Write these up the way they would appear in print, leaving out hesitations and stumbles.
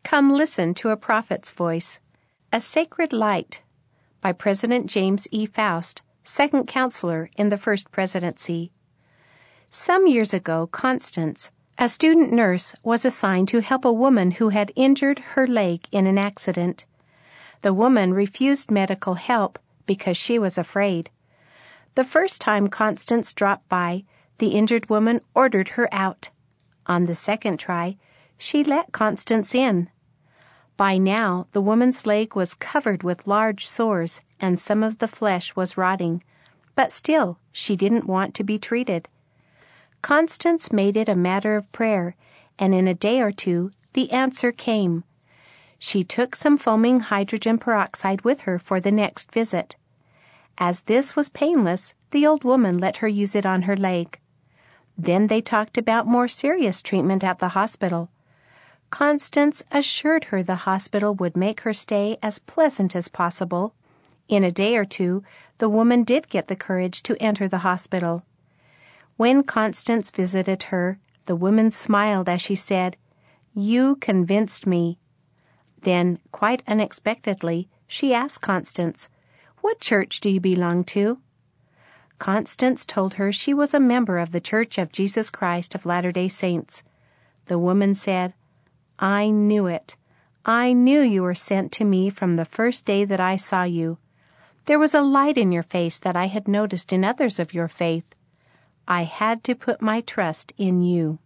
Come listen to a prophet's voice. A Sacred Light by President James E. Faust, second counselor in the First Presidency. Some years ago, Constance, a student nurse, was assigned to help a woman who had injured her leg in an accident. The woman refused medical help because she was afraid. The first time Constance dropped by, the injured woman ordered her out. On the second try, she let Constance in. By now, the woman's leg was covered with large sores and some of the flesh was rotting, but still she didn't want to be treated. Constance made it a matter of prayer, and in a day or two, the answer came. She took some foaming hydrogen peroxide with her for the next visit. As this was painless, the old woman let her use it on her leg. Then they talked about more serious treatment at the hospital. Constance assured her the hospital would make her stay as pleasant as possible. In a day or two, the woman did get the courage to enter the hospital. When Constance visited her, the woman smiled as she said, "You convinced me." Then, quite unexpectedly, she asked Constance, "What church do you belong to?" Constance told her she was a member of the Church of Jesus Christ of Latter-day Saints. The woman said, "I knew it. I knew you were sent to me from the first day that I saw you. There was a light in your face that I had noticed in others of your faith. I had to put my trust in you."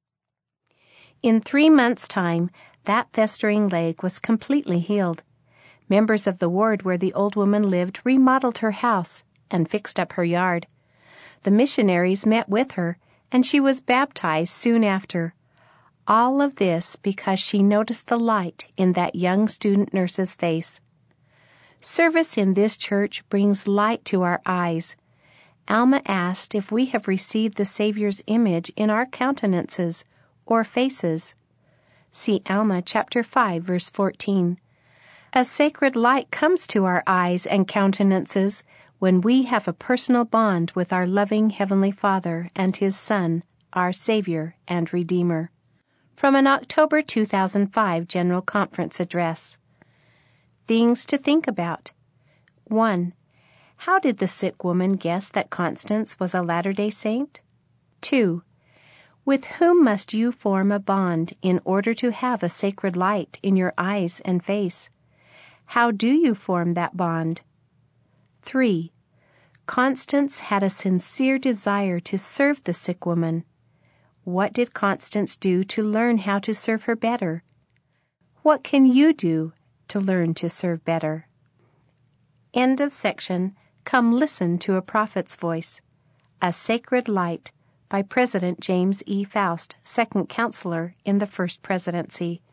In 3 months' time, that festering leg was completely healed. Members of the ward where the old woman lived remodeled her house and fixed up her yard. The missionaries met with her, and she was baptized soon after. All of this because she noticed the light in that young student nurse's face. Service in this church brings light to our eyes. Alma asked if we have received the Savior's image in our countenances or faces. See Alma chapter 5, verse 14. A sacred light comes to our eyes and countenances when we have a personal bond with our loving Heavenly Father and His Son, our Savior and Redeemer. From an October 2005 General Conference Address. Things to think about. 1. How did the sick woman guess that Constance was a Latter-day Saint? 2. With whom must you form a bond in order to have a sacred light in your eyes and face? How do you form that bond? 3. Constance had a sincere desire to serve the sick woman. What did Constance do to learn how to serve her better? What can you do to learn to serve better? End of section. Come listen to a prophet's voice. A Sacred Light by President James E. Faust, second counselor in the First Presidency.